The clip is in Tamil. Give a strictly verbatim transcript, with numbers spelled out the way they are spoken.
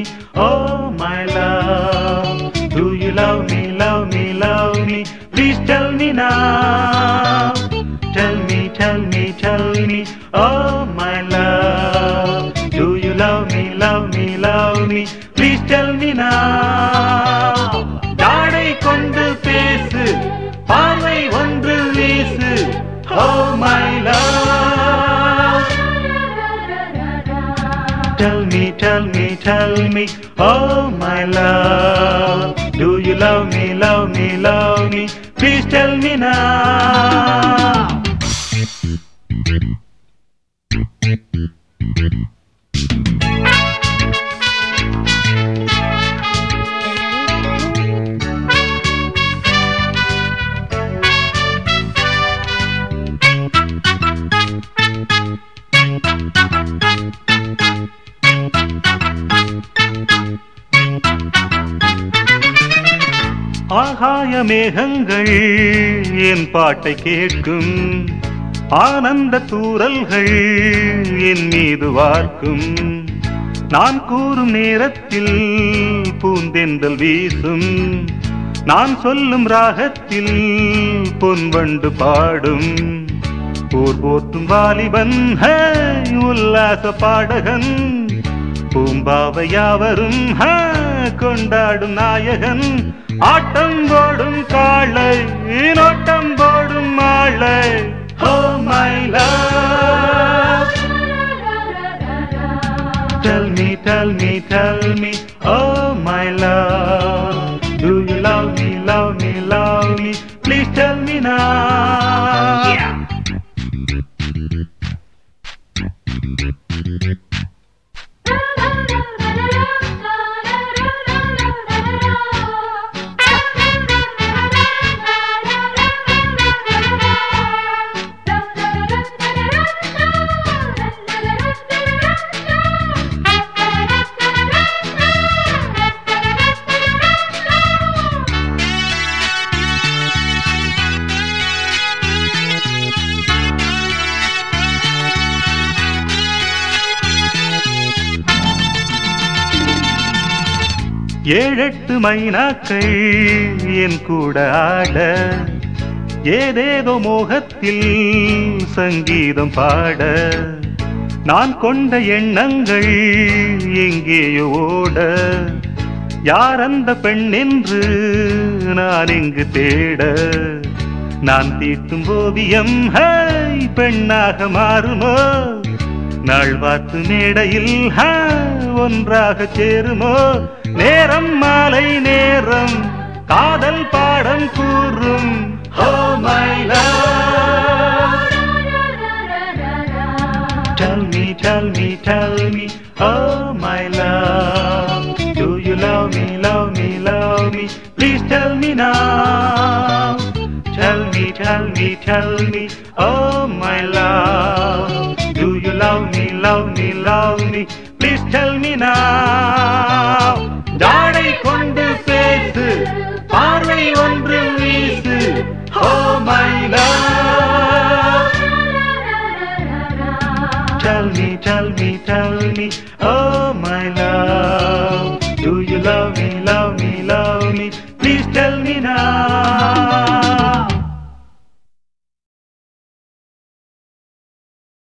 Oh my love, do you love me, love me, love me? Please tell me now. Tell me, tell me, tell me. Oh my love, do you love me, love me, love me? Please tell me now. தாடை கொண்டு பேசு, பார்வை ஒன்று வீசு. Oh my love, tell me, tell me, tell me. Oh my love, do you love me, love me, love me? Please tell me now. ஆகாய மேகங்கள் என் பாட்டை கேட்கும், ஆனந்த தூறல்கள் என் மீது வார்க்கும். நான் கூறும் நேரத்தில் பூந்தென்றல் வீசும், நான் சொல்லும் ராகத்தில் பொன்வண்டு பாடும். போர் போற்றும் வாலிபன் உல்லாச பாடகன், பூம்பாவையாவரும் கொண்டாடும் நாயகன். ஆட்டம் போடும் காளை, நோட்டம் போடும் மாளை. Oh my love, tell me, tell me, tell me. Oh my love, do you love me, love me, love me? Please tell me now. Yeah. ஏழெட்டு மைனாக்கள் என் கூட ஆட, ஏதேதோ மோகத்தில் சங்கீதம் பாட. நான் கொண்ட எண்ணங்கள் எங்கேயோ ஓட, யார் அந்த பெண் என்று நான் இங்கு தேட. நான் தீட்டும் ஓவியம் பெண்ணாக மாறுமோ, நாள் பார்த்து மேடையில் ஒன்றாக சேருமோ. நேரம் மாலை நேரம் காதல் பாடம் கூறும். Oh my love, tell me, tell me, tell me. Oh my love, do you love me, love me, love me? Please tell me now. Tell me, tell me, tell me. Oh my love, do you love me, love me, love me? Please tell me now. தாடை கொண்டு பேசு, பார்வை ஒன்று வீசு. Oh my love, tell me, tell me, tell me. Oh my love, do you love me, love me, love me? Please tell me now.